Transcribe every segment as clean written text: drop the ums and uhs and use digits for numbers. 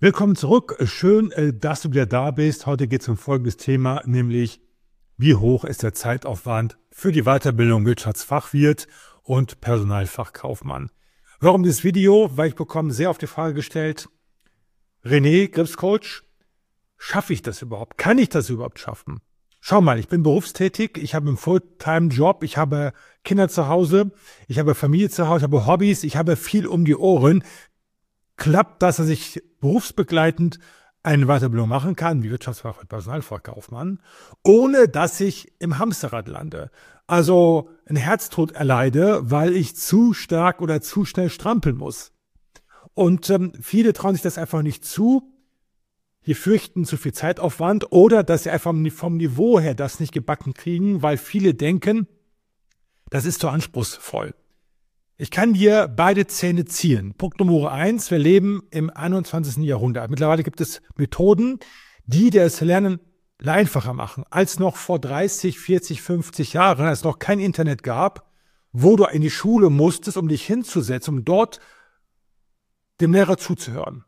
Willkommen zurück. Schön, dass du wieder da bist. Heute geht es um folgendes Thema, nämlich wie hoch ist der Zeitaufwand für die Weiterbildung Wirtschaftsfachwirt und Personalfachkaufmann. Warum dieses Video? Weil ich bekomme sehr oft die Frage gestellt, René, Gripscoach, schaffe ich das überhaupt? Kann ich das überhaupt schaffen? Schau mal, ich bin berufstätig, ich habe einen Fulltime-Job, ich habe Kinder zu Hause, ich habe Familie zu Hause, ich habe Hobbys, ich habe viel um die Ohren. Klappt das, dass ich berufsbegleitend eine Weiterbildung machen kann, wie Wirtschaftsfach- und Personalfachkaufmann, ohne dass ich im Hamsterrad lande? Also einen Herztod erleide, weil ich zu stark oder zu schnell strampeln muss. Und viele trauen sich das einfach nicht zu. Die fürchten zu viel Zeitaufwand oder dass sie einfach vom Niveau her das nicht gebacken kriegen, weil viele denken, das ist zu anspruchsvoll. Ich kann dir beide Zähne ziehen. Punkt Nummer 1, wir leben im 21. Jahrhundert. Mittlerweile gibt es Methoden, die das Lernen einfacher machen, als noch vor 30, 40, 50 Jahren, als es noch kein Internet gab, wo du in die Schule musstest, um dich hinzusetzen, um dort dem Lehrer zuzuhören.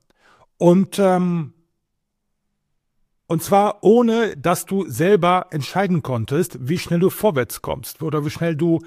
Und zwar ohne, dass du selber entscheiden konntest, wie schnell du vorwärts kommst oder wie schnell du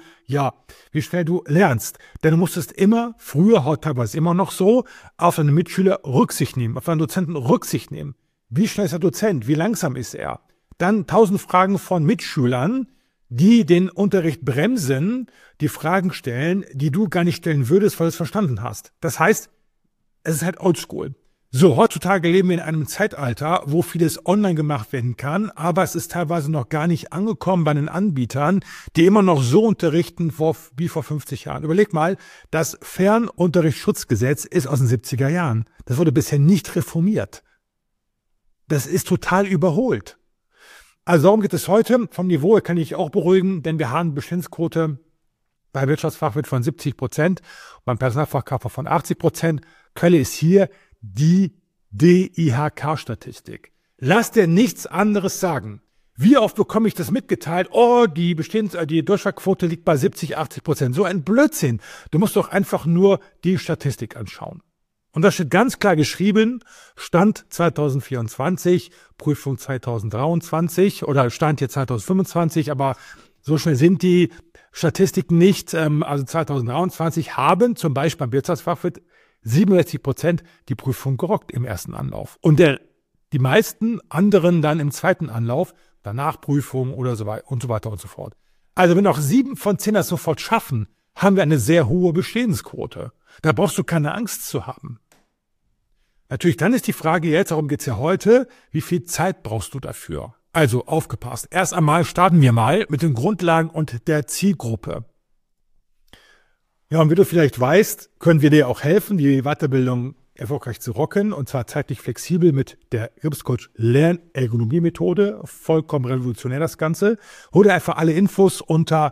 lernst. Denn du musstest immer, früher, heute teilweise immer noch so, auf deine Mitschüler Rücksicht nehmen, auf deinen Dozenten Rücksicht nehmen. Wie schnell ist der Dozent? Wie langsam ist er? Dann 1000 Fragen von Mitschülern, die den Unterricht bremsen, die Fragen stellen, die du gar nicht stellen würdest, weil du es verstanden hast. Das heißt, es ist halt oldschool. So, heutzutage leben wir in einem Zeitalter, wo vieles online gemacht werden kann, aber es ist teilweise noch gar nicht angekommen bei den Anbietern, die immer noch so unterrichten wie vor 50 Jahren. Überleg mal, das Fernunterrichtsschutzgesetz ist aus den 70er Jahren. Das wurde bisher nicht reformiert. Das ist total überholt. Also darum geht es heute. Vom Niveau her kann ich auch beruhigen, denn wir haben eine Bestandsquote bei Wirtschaftsfachwirt von 70%, beim Personalfachkaufmann von 80%. Quelle ist hier die DIHK-Statistik. Lass dir nichts anderes sagen. Wie oft bekomme ich das mitgeteilt? Oh, die Durchfallquote liegt bei 70-80%. So ein Blödsinn. Du musst doch einfach nur die Statistik anschauen. Und da steht ganz klar geschrieben, Stand 2024, Prüfung 2023 oder Stand jetzt 2025, aber so schnell sind die Statistiken nicht. Also 2023 haben zum Beispiel beim Wirtschaftsfachwirt 67% die Prüfung gerockt im ersten Anlauf. Und die meisten anderen dann im zweiten Anlauf, danach Prüfung oder so weiter und so weiter und so fort. Also wenn auch 7 von 10 das sofort schaffen, haben wir eine sehr hohe Bestehensquote. Da brauchst du keine Angst zu haben. Natürlich, dann ist die Frage jetzt, darum geht es ja heute, wie viel Zeit brauchst du dafür? Also aufgepasst. Erst einmal starten wir mal mit den Grundlagen und der Zielgruppe. Ja, und wie du vielleicht weißt, können wir dir auch helfen, die Weiterbildung erfolgreich zu rocken, und zwar zeitlich flexibel mit der Gripscoach Lernergonomie-Methode. Vollkommen revolutionär das Ganze. Hol dir einfach alle Infos unter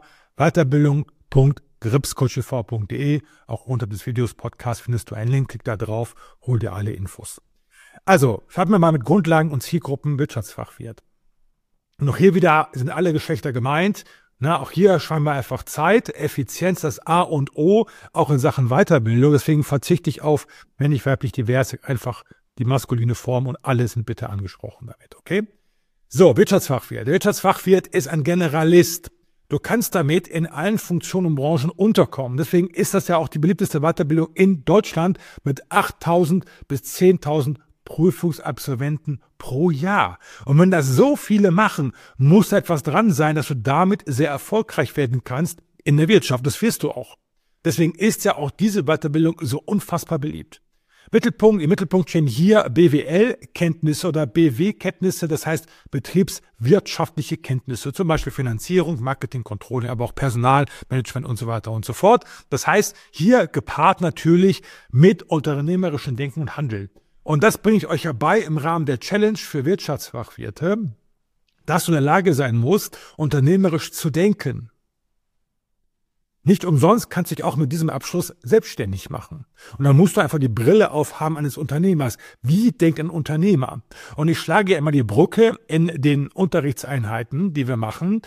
weiterbildung.gripscoachtv.de. Auch unter des Videos Podcast findest du einen Link, klick da drauf, hol dir alle Infos. Also, starten wir mal mit Grundlagen und Zielgruppen Wirtschaftsfachwirt. Und auch hier wieder sind alle Geschlechter gemeint. Auch hier schreiben wir einfach Zeit, Effizienz, das A und O, auch in Sachen Weiterbildung. Deswegen verzichte ich auf männlich, weiblich, divers, einfach die maskuline Form und alle sind bitte angesprochen damit, okay? So, Wirtschaftsfachwirt. Der Wirtschaftsfachwirt ist ein Generalist. Du kannst damit in allen Funktionen und Branchen unterkommen. Deswegen ist das ja auch die beliebteste Weiterbildung in Deutschland mit 8.000 bis 10.000 Prüfungsabsolventen pro Jahr. Und wenn das so viele machen, muss da etwas dran sein, dass du damit sehr erfolgreich werden kannst in der Wirtschaft. Das wirst du auch. Deswegen ist ja auch diese Weiterbildung so unfassbar beliebt. Im Mittelpunkt stehen hier BWL-Kenntnisse oder BW-Kenntnisse, das heißt betriebswirtschaftliche Kenntnisse, zum Beispiel Finanzierung, Marketing, Controlling, aber auch Personalmanagement und so weiter und so fort. Das heißt, hier gepaart natürlich mit unternehmerischem Denken und Handeln. Und das bringe ich euch ja bei im Rahmen der Challenge für Wirtschaftsfachwirte, dass du in der Lage sein musst, unternehmerisch zu denken. Nicht umsonst kannst du dich auch mit diesem Abschluss selbstständig machen. Und dann musst du einfach die Brille aufhaben eines Unternehmers. Wie denkt ein Unternehmer? Und ich schlage ja immer die Brücke in den Unterrichtseinheiten, die wir machen,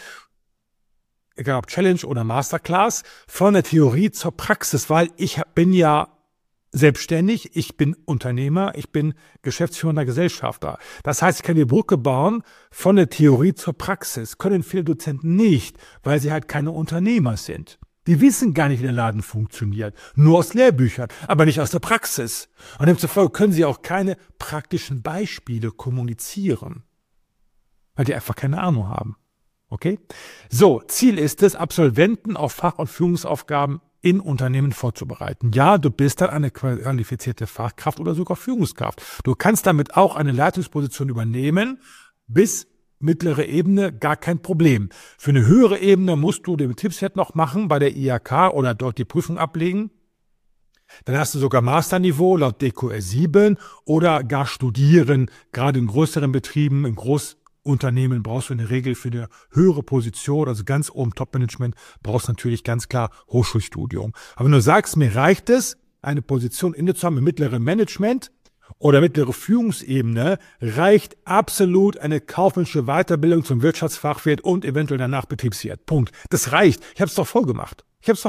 egal ob Challenge oder Masterclass, von der Theorie zur Praxis, weil ich bin ja selbstständig, ich bin Unternehmer, ich bin geschäftsführender Gesellschafter. Das heißt, ich kann die Brücke bauen von der Theorie zur Praxis. Können viele Dozenten nicht, weil sie halt keine Unternehmer sind. Die wissen gar nicht, wie der Laden funktioniert. Nur aus Lehrbüchern, aber nicht aus der Praxis. Und demzufolge können sie auch keine praktischen Beispiele kommunizieren, weil die einfach keine Ahnung haben. Okay? So, Ziel ist es, Absolventen auf Fach- und Führungsaufgaben in Unternehmen vorzubereiten. Ja, du bist dann eine qualifizierte Fachkraft oder sogar Führungskraft. Du kannst damit auch eine Leitungsposition übernehmen, bis mittlere Ebene gar kein Problem. Für eine höhere Ebene musst du den Betriebswirt noch machen bei der IHK oder dort die Prüfung ablegen. Dann hast du sogar Masterniveau laut DQS 7 oder gar studieren. Gerade in größeren Betrieben, in Großunternehmen brauchst du in der Regel für eine höhere Position, also ganz oben Top-Management, brauchst du natürlich ganz klar Hochschulstudium. Aber wenn du sagst, mir reicht es, eine Position inne zu haben im mittleren Management oder mittlere Führungsebene, reicht absolut eine kaufmännische Weiterbildung zum Wirtschaftsfachwirt und eventuell danach Betriebswirt. Punkt. Das reicht. Ich habe es doch vorgemacht.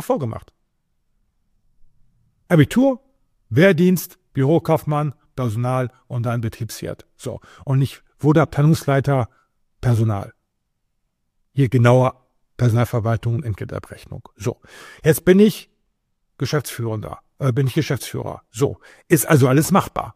Abitur, Wehrdienst, Bürokaufmann, Personal und dann Betriebswirt. So. Und nicht Planungsleiter, Personal. Hier genauer Personalverwaltung und Entgeltabrechnung. So. Jetzt bin ich Geschäftsführer. So. Ist also alles machbar.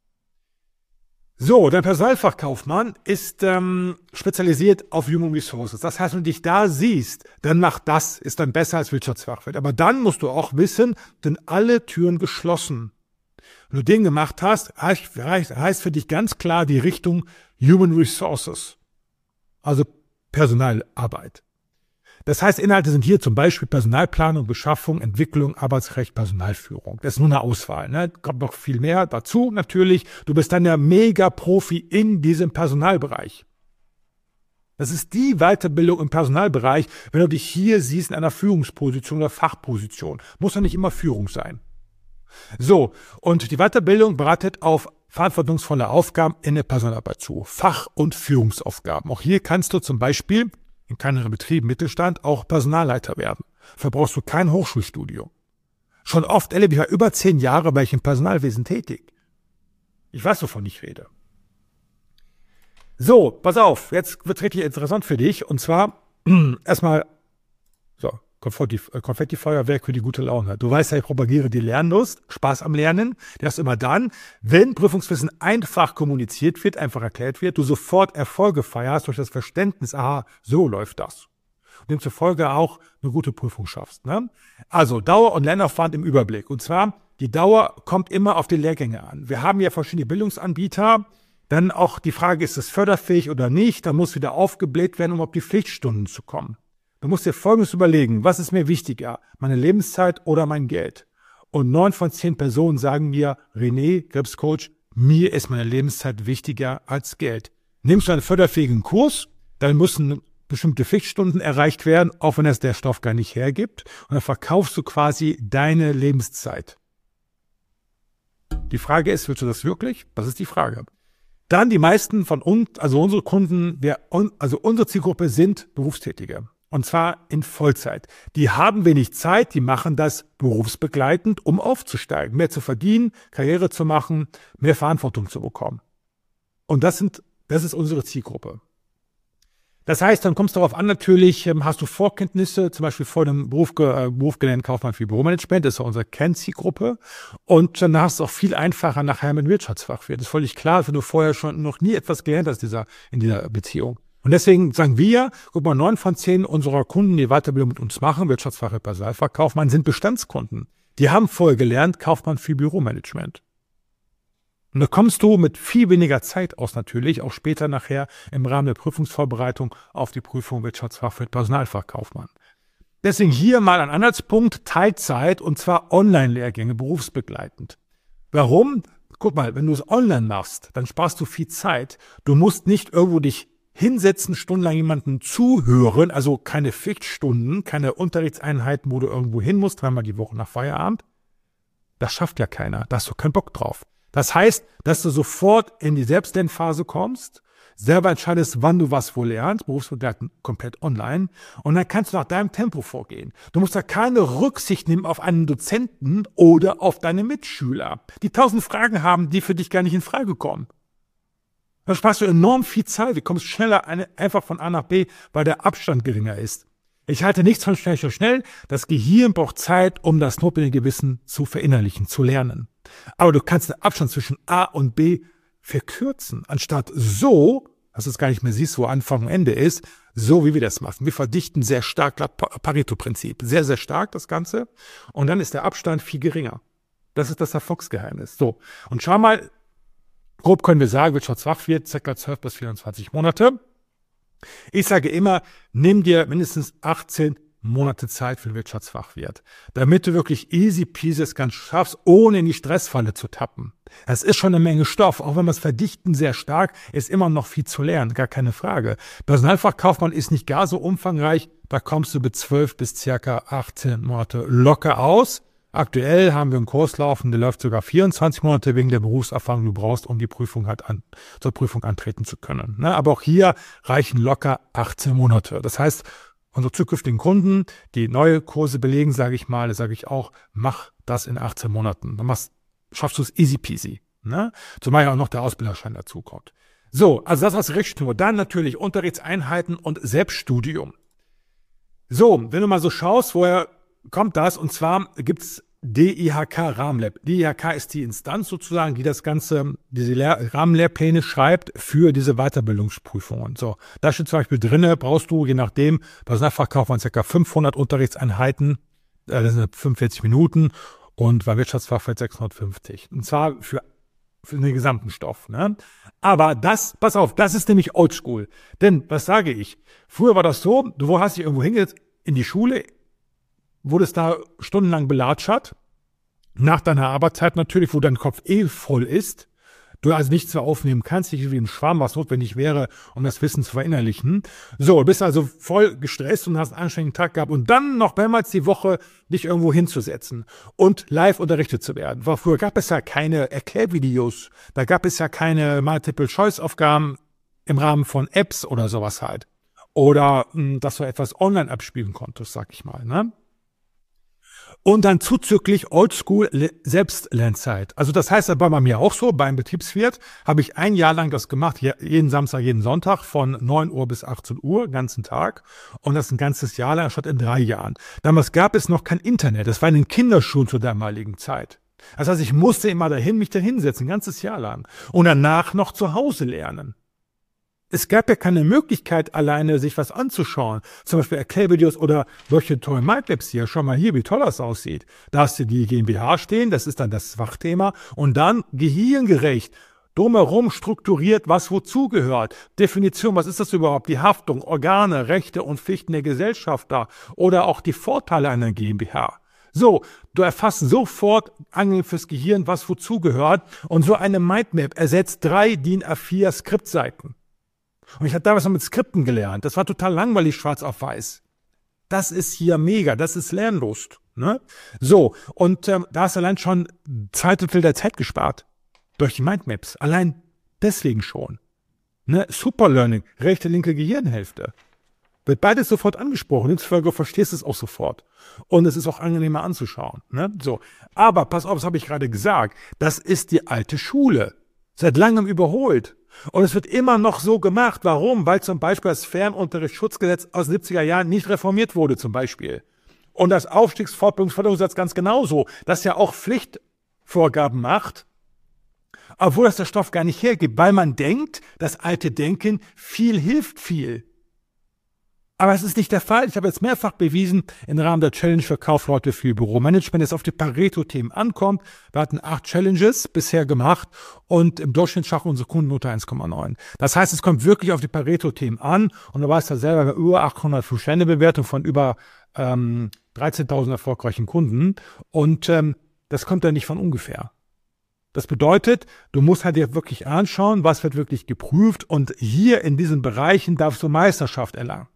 So, dein Personalfachkaufmann ist spezialisiert auf Human Resources. Das heißt, wenn du dich da siehst, dann ist dann besser als Wirtschaftsfachwirt. Aber dann musst du auch wissen, sind alle Türen geschlossen. Wenn du den gemacht hast, heißt für dich ganz klar die Richtung Human Resources, also Personalarbeit. Das heißt, Inhalte sind hier zum Beispiel Personalplanung, Beschaffung, Entwicklung, Arbeitsrecht, Personalführung. Das ist nur eine Auswahl. Ne? Kommt noch viel mehr dazu natürlich. Du bist dann der Mega-Profi in diesem Personalbereich. Das ist die Weiterbildung im Personalbereich, wenn du dich hier siehst in einer Führungsposition oder Fachposition. Muss ja nicht immer Führung sein. So, und die Weiterbildung bereitet auf verantwortungsvolle Aufgaben in der Personalarbeit zu. Fach- und Führungsaufgaben. Auch hier kannst du zum Beispiel in kleineren Betrieben, Mittelstand, auch Personalleiter werden. Dafür brauchst du kein Hochschulstudium. Schon oft erlebe ich über 10 Jahre bei ich im Personalwesen tätig. Ich weiß, wovon ich rede. So, pass auf, jetzt wird es richtig interessant für dich. Und zwar erstmal so, Konfettifeuerwerk für die gute Laune. Du weißt ja, ich propagiere die Lernlust, Spaß am Lernen. Der ist immer dann, wenn Prüfungswissen einfach kommuniziert wird, einfach erklärt wird, du sofort Erfolge feierst durch das Verständnis, aha, so läuft das. Und demzufolge auch eine gute Prüfung schaffst. Ne? Also Dauer und Lernaufwand im Überblick. Und zwar, die Dauer kommt immer auf die Lehrgänge an. Wir haben ja verschiedene Bildungsanbieter. Dann auch die Frage, ist es förderfähig oder nicht? Da muss wieder aufgebläht werden, um auf die Pflichtstunden zu kommen. Du musst dir Folgendes überlegen, was ist mir wichtiger, meine Lebenszeit oder mein Geld? Und 9 von 10 Personen sagen mir, René, Krebscoach, mir ist meine Lebenszeit wichtiger als Geld. Nimmst du einen förderfähigen Kurs, dann müssen bestimmte Pflichtstunden erreicht werden, auch wenn das der Stoff gar nicht hergibt. Und dann verkaufst du quasi deine Lebenszeit. Die Frage ist, willst du das wirklich? Das ist die Frage. Dann die meisten von uns, also unsere Kunden, unsere Zielgruppe sind Berufstätige. Und zwar in Vollzeit. Die haben wenig Zeit, die machen das berufsbegleitend, um aufzusteigen, mehr zu verdienen, Karriere zu machen, mehr Verantwortung zu bekommen. Und das ist unsere Zielgruppe. Das heißt, dann kommt es darauf an, natürlich, hast du Vorkenntnisse, zum Beispiel vor dem Beruf gelernt Kaufmann für Büromanagement, das ist ja unsere Kernzielgruppe. Und dann hast du auch viel einfacher nachher mit Wirtschaftsfachwirt. Das ist völlig klar, wenn du vorher schon noch nie etwas gelernt hast in dieser Beziehung. Und deswegen sagen wir, guck mal, 9 von 10 unserer Kunden, die Weiterbildung mit uns machen, Wirtschaftsfachwirt, Personalfachkaufmann, sind Bestandskunden. Die haben vorher gelernt, Kaufmann für Büromanagement. Und da kommst du mit viel weniger Zeit aus natürlich, auch später nachher im Rahmen der Prüfungsvorbereitung auf die Prüfung Wirtschaftsfachwirt, Personalfachkaufmann. Deswegen hier mal ein Anhaltspunkt, Teilzeit und zwar Online-Lehrgänge, berufsbegleitend. Warum? Guck mal, wenn du es online machst, dann sparst du viel Zeit. Du musst nicht irgendwo dich hinsetzen, stundenlang jemanden zuhören, also keine Pflichtstunden, keine Unterrichtseinheiten, wo du irgendwo hin musst, 3-mal die Woche nach Feierabend. Das schafft ja keiner, da hast du keinen Bock drauf. Das heißt, dass du sofort in die Selbstlernphase kommst, selber entscheidest, wann du was wo lernst, berufsbegleitend komplett online, und dann kannst du nach deinem Tempo vorgehen. Du musst da keine Rücksicht nehmen auf einen Dozenten oder auf deine Mitschüler, die 1000 Fragen haben, die für dich gar nicht in Frage kommen. Da sparst du enorm viel Zeit, du kommst schneller einfach von A nach B, weil der Abstand geringer ist. Ich halte nichts von schnell. Das Gehirn braucht Zeit, um das notwendige Wissen zu verinnerlichen, zu lernen. Aber du kannst den Abstand zwischen A und B verkürzen, anstatt so, dass du es gar nicht mehr siehst, wo Anfang und Ende ist, so wie wir das machen. Wir verdichten sehr stark, Pareto-Prinzip, sehr, sehr stark das Ganze. Und dann ist der Abstand viel geringer. Das ist das Erfolgsgeheimnis. So, und schau mal, grob können wir sagen, Wirtschaftsfachwirt, ca. 12 bis 24 Monate. Ich sage immer, nimm dir mindestens 18 Monate Zeit für den Wirtschaftsfachwirt, damit du wirklich easy peasy es ganz schaffst, ohne in die Stressfalle zu tappen. Das ist schon eine Menge Stoff, auch wenn wir es verdichten sehr stark, ist immer noch viel zu lernen, gar keine Frage. Personalfachkaufmann ist nicht gar so umfangreich, da kommst du mit 12 bis ca. 18 Monate locker aus. Aktuell haben wir einen Kurs laufen, der läuft sogar 24 Monate wegen der Berufserfahrung, die du brauchst, um die Prüfung zur Prüfung antreten zu können. Aber auch hier reichen locker 18 Monate. Das heißt, unsere zukünftigen Kunden, die neue Kurse belegen, sage ich mal, da sage ich auch, mach das in 18 Monaten. Dann schaffst du es easy peasy. Zumal ja auch noch der Ausbilderschein dazu kommt. So, also das was Richtschnur. Dann natürlich Unterrichtseinheiten und Selbststudium. So, wenn du mal so schaust, woher kommt das? Und zwar gibt's DIHK Rahmenlab. DIHK ist die Instanz sozusagen, die das Ganze, diese Rahmenlehrpläne schreibt für diese Weiterbildungsprüfungen. So, da steht zum Beispiel drinne, brauchst du, je nachdem, Personalfachkaufmann ca. 500 Unterrichtseinheiten, das sind 45 Minuten, und bei Wirtschaftsfachwirt 650. Und zwar für den gesamten Stoff. Aber das, pass auf, das ist nämlich oldschool. Denn, was sage ich? Früher war das so, du hast dich irgendwo hingesetzt, in die Schule, wurdest da stundenlang belatschert, nach deiner Arbeitszeit natürlich, wo dein Kopf voll ist, du also nichts mehr aufnehmen kannst, nicht wie ein Schwamm, was notwendig wäre, um das Wissen zu verinnerlichen. So, du bist also voll gestresst und hast einen anstrengenden Tag gehabt und dann noch mehrmals die Woche dich irgendwo hinzusetzen und live unterrichtet zu werden. Weil früher gab es ja keine Erklärvideos, da gab es ja keine Multiple-Choice-Aufgaben im Rahmen von Apps oder sowas halt. Oder, dass du etwas online abspielen konntest, sag ich mal, Und dann zuzüglich Oldschool Selbstlernzeit. Also das heißt bei mir auch so, beim Betriebswirt habe ich ein Jahr lang das gemacht, jeden Samstag, jeden Sonntag von 9 Uhr bis 18 Uhr, ganzen Tag. Und das ein ganzes Jahr lang, statt in 3 Jahren. Damals gab es noch kein Internet, das war in den Kinderschuhen zur damaligen Zeit. Das heißt, ich musste immer mich da hinsetzen, ein ganzes Jahr lang. Und danach noch zu Hause lernen. Es gab ja keine Möglichkeit, alleine sich was anzuschauen. Zum Beispiel Erklärvideos oder solche tollen Mindmaps hier. Schau mal hier, wie toll das aussieht. Da hast du die GmbH stehen, das ist dann das Fachthema. Und dann gehirngerecht, drumherum strukturiert, was wozu gehört. Definition, was ist das überhaupt? Die Haftung, Organe, Rechte und Pflichten der Gesellschafter oder auch die Vorteile einer GmbH. So, du erfasst sofort angenehm fürs Gehirn, was wozu gehört. Und so eine Mindmap ersetzt 3 DIN A4 Skriptseiten. Und ich habe damals noch mit Skripten gelernt. Das war total langweilig, schwarz auf weiß. Das ist hier mega, das ist Lernlust. So, und da hast du allein schon 2/3 der Zeit gespart. Durch die Mindmaps. Allein deswegen schon. Super Learning, rechte, linke Gehirnhälfte. Wird beides sofort angesprochen. Demzufolge verstehst du es auch sofort. Und es ist auch angenehmer anzuschauen. So. Aber pass auf, das habe ich gerade gesagt. Das ist die alte Schule. Seit langem überholt. Und es wird immer noch so gemacht. Warum? Weil zum Beispiel das Fernunterrichtsschutzgesetz aus den 70er Jahren nicht reformiert wurde zum Beispiel. Und das Aufstiegsfortbildungsförderungsgesetz ganz genauso, das ja auch Pflichtvorgaben macht, obwohl das der Stoff gar nicht hergibt, weil man denkt, das alte Denken, viel hilft viel. Aber es ist nicht der Fall. Ich habe jetzt mehrfach bewiesen, im Rahmen der Challenge für Kaufleute für Büromanagement, dass es auf die Pareto-Themen ankommt. Wir hatten 8 Challenges bisher gemacht und im Durchschnitt schaffen unsere Kundennote 1,9. Das heißt, es kommt wirklich auf die Pareto-Themen an und du weißt ja selber, über 800 5-Sterne-Bewertung von über 13.000 erfolgreichen Kunden und das kommt ja nicht von ungefähr. Das bedeutet, du musst halt dir wirklich anschauen, was wird wirklich geprüft und hier in diesen Bereichen darfst du Meisterschaft erlangen.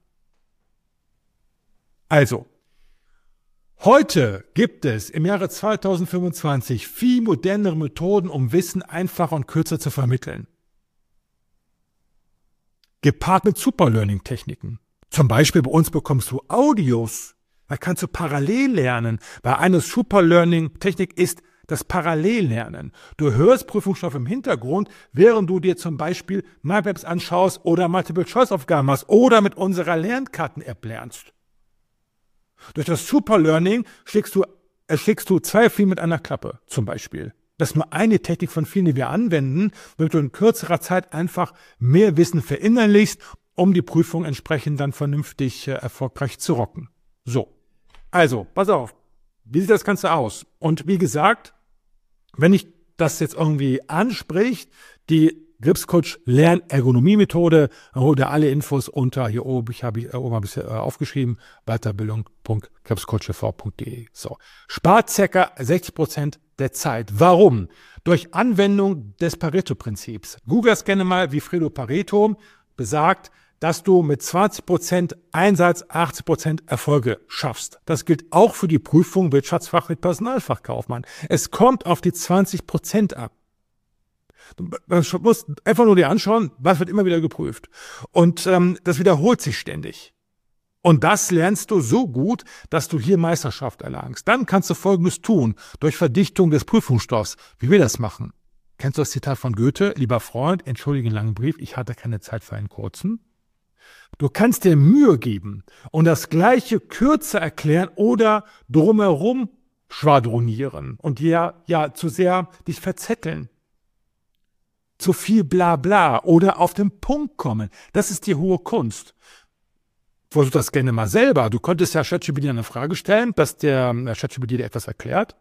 Also, heute gibt es im Jahre 2025 viel modernere Methoden, um Wissen einfacher und kürzer zu vermitteln. gepaart mit Superlearning-Techniken. Zum Beispiel bei uns bekommst du Audios. Da kannst du parallel lernen. Bei einer Superlearning-Technik ist das Parallellernen. Du hörst Prüfungsstoff im Hintergrund, während du dir zum Beispiel MyMaps anschaust oder Multiple-Choice-Aufgaben machst oder mit unserer Lernkarten-App lernst. Durch das Superlearning schlägst du 2 Fliegen mit einer Klappe, zum Beispiel. Das ist nur eine Technik von vielen, die wir anwenden, damit du in kürzerer Zeit einfach mehr Wissen verinnerlichst, um die Prüfung entsprechend dann vernünftig erfolgreich zu rocken. So, also, pass auf, wie sieht das Ganze aus? Und wie gesagt, wenn dich das jetzt irgendwie anspricht, die Gripscoach Lernergonomie-Methode, hol dir alle Infos unter, hier oben, habe ich oben ein bisschen aufgeschrieben, weiterbildung.gripscoachtv.de. So. Spart ca. 60% der Zeit. Warum? Durch Anwendung des Pareto-Prinzips. Google das gerne mal, wie Fredo Pareto besagt, dass du mit 20% Einsatz 80% Erfolge schaffst. Das gilt auch für die Prüfung Wirtschaftsfach mit Personalfachkaufmann. Es kommt auf die 20% ab. Du musst einfach nur dir anschauen, was wird immer wieder geprüft. Und das wiederholt sich ständig. Und das lernst du so gut, dass du hier Meisterschaft erlangst. Dann kannst du Folgendes tun, durch Verdichtung des Prüfungsstoffs. Wie wir das machen? Kennst du das Zitat von Goethe? Lieber Freund, entschuldige den langen Brief, ich hatte keine Zeit für einen kurzen. Du kannst dir Mühe geben und das Gleiche kürzer erklären oder drumherum schwadronieren und ja zu sehr dich verzetteln. Zu viel Blabla oder auf den Punkt kommen. Das ist die hohe Kunst. Versuch das gerne mal selber. Du könntest ja ChatGPT eine Frage stellen, dass der ChatGPT dir etwas erklärt.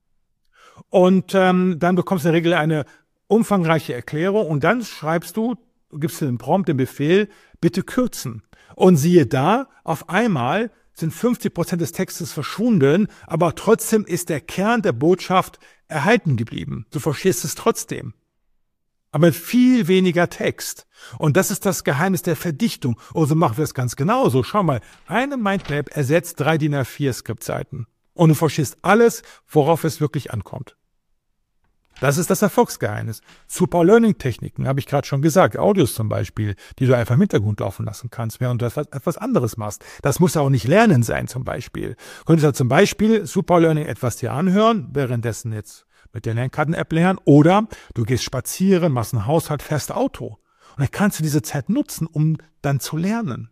Und dann bekommst du in der Regel eine umfangreiche Erklärung und dann gibst du den Prompt, den Befehl, bitte kürzen. Und siehe da, auf einmal sind 50% des Textes verschwunden, aber trotzdem ist der Kern der Botschaft erhalten geblieben. Du verstehst es trotzdem. Aber mit viel weniger Text. Und das ist das Geheimnis der Verdichtung. Und so machen wir es ganz genauso. Schau mal, eine Mindmap ersetzt 3 DIN A4 Skriptseiten. Und du verstehst alles, worauf es wirklich ankommt. Das ist das Erfolgsgeheimnis. Superlearning-Techniken, habe ich gerade schon gesagt. Audios zum Beispiel, die du einfach im Hintergrund laufen lassen kannst, während du etwas anderes machst. Das muss ja auch nicht Lernen sein zum Beispiel. Du könntest ja zum Beispiel Superlearning etwas dir anhören, währenddessen jetzt mit der Lernkarten-App lernen. Oder du gehst spazieren, machst einen Haushalt, fährst Auto. Und dann kannst du diese Zeit nutzen, um dann zu lernen.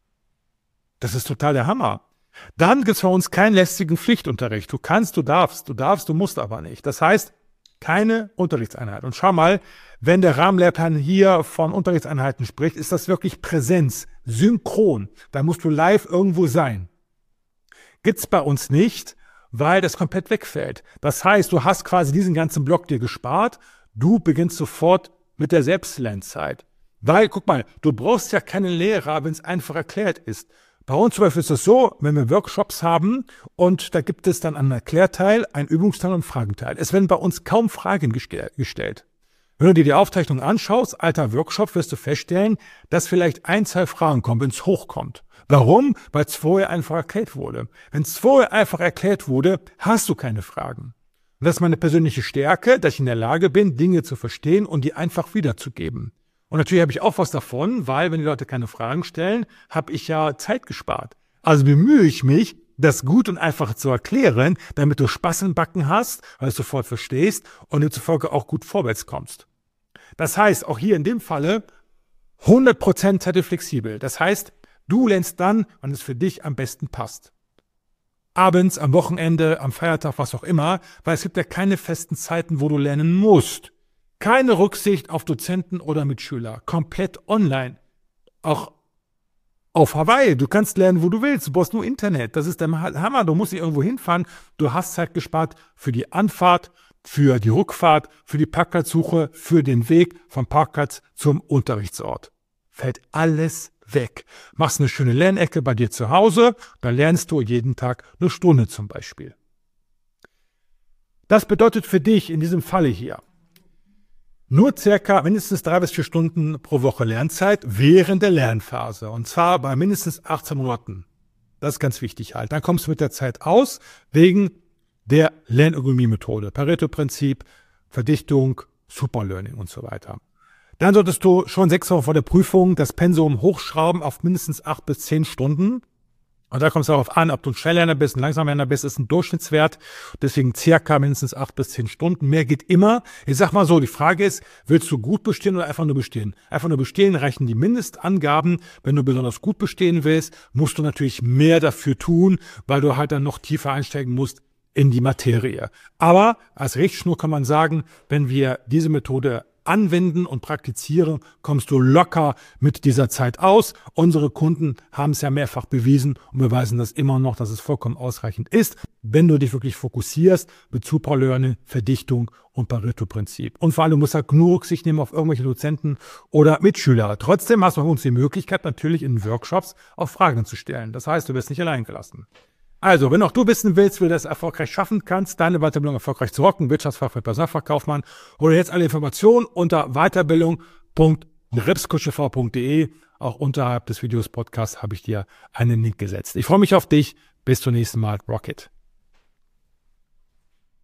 Das ist total der Hammer. Dann gibt es bei uns keinen lästigen Pflichtunterricht. Du kannst, du darfst, du musst aber nicht. Das heißt, keine Unterrichtseinheit. Und schau mal, wenn der Rahmenlehrplan hier von Unterrichtseinheiten spricht, ist das wirklich Präsenz, synchron. Da musst du live irgendwo sein. Gibt's bei uns nicht, weil das komplett wegfällt. Das heißt, du hast quasi diesen ganzen Block dir gespart. Du beginnst sofort mit der Selbstlernzeit. Weil, guck mal, du brauchst ja keinen Lehrer, wenn es einfach erklärt ist. Bei uns zum Beispiel ist es so, wenn wir Workshops haben und da gibt es dann einen Erklärteil, einen Übungsteil und einen Fragenteil. Es werden bei uns kaum Fragen gestellt. Wenn du dir die Aufzeichnung anschaust, alter Workshop, wirst du feststellen, dass vielleicht 1, 2 Fragen kommen, wenn es hochkommt. Warum? Weil es vorher einfach erklärt wurde. Wenn es vorher einfach erklärt wurde, hast du keine Fragen. Und das ist meine persönliche Stärke, dass ich in der Lage bin, Dinge zu verstehen und die einfach wiederzugeben. Und natürlich habe ich auch was davon, weil wenn die Leute keine Fragen stellen, habe ich ja Zeit gespart. Also bemühe ich mich, das gut und einfach zu erklären, damit du Spaß im Backen hast, weil du es sofort verstehst und demzufolge auch gut vorwärts kommst. Das heißt, auch hier in dem Falle 100% Zeit flexibel. Das heißt, du lernst dann, wann es für dich am besten passt. Abends, am Wochenende, am Feiertag, was auch immer, weil es gibt ja keine festen Zeiten, wo du lernen musst. Keine Rücksicht auf Dozenten oder Mitschüler. Komplett online. Auch auf Hawaii. Du kannst lernen, wo du willst. Du brauchst nur Internet. Das ist der Hammer. Du musst nicht irgendwo hinfahren. Du hast Zeit gespart für die Anfahrt, für die Rückfahrt, für die Parkplatzsuche, für den Weg vom Parkplatz zum Unterrichtsort. Fällt alles weg. Machst eine schöne Lernecke bei dir zu Hause. Da lernst du jeden Tag eine Stunde zum Beispiel. Das bedeutet für dich in diesem Falle hier nur circa mindestens 3 bis 4 Stunden pro Woche Lernzeit während der Lernphase. Und zwar bei mindestens 18 Monaten. Das ist ganz wichtig halt. Dann kommst du mit der Zeit aus, wegen der Lernergonomie-Methode. Pareto-Prinzip, Verdichtung, Superlearning und so weiter. Dann solltest du schon 6 Wochen vor der Prüfung das Pensum hochschrauben auf mindestens 8 bis 10 Stunden. Und da kommt es darauf an, ob du ein Schnelllerner bist, ein Langsamlerner bist, ist ein Durchschnittswert. Deswegen circa mindestens 8 bis 10 Stunden. Mehr geht immer. Ich sag mal so, die Frage ist, willst du gut bestehen oder einfach nur bestehen? Einfach nur bestehen reichen die Mindestangaben. Wenn du besonders gut bestehen willst, musst du natürlich mehr dafür tun, weil du halt dann noch tiefer einsteigen musst in die Materie. Aber als Richtschnur kann man sagen, wenn wir diese Methode anwenden und praktizieren, kommst du locker mit dieser Zeit aus. Unsere Kunden haben es ja mehrfach bewiesen und beweisen das immer noch, dass es vollkommen ausreichend ist, wenn du dich wirklich fokussierst mit Super Learning, Verdichtung und Pareto-Prinzip. Und vor allem musst du halt genug Rücksicht nehmen auf irgendwelche Dozenten oder Mitschüler. Trotzdem hast du bei uns die Möglichkeit, natürlich in Workshops auch Fragen zu stellen. Das heißt, du wirst nicht allein gelassen. Also, wenn auch du wissen willst, wie du das erfolgreich schaffen kannst, deine Weiterbildung erfolgreich zu rocken, Wirtschaftsfachwirt, Personalfachkaufmann, hol dir jetzt alle Informationen unter weiterbildung.ripskuschev.de. Auch unterhalb des Videos Podcast habe ich dir einen Link gesetzt. Ich freue mich auf dich. Bis zum nächsten Mal. Rocket.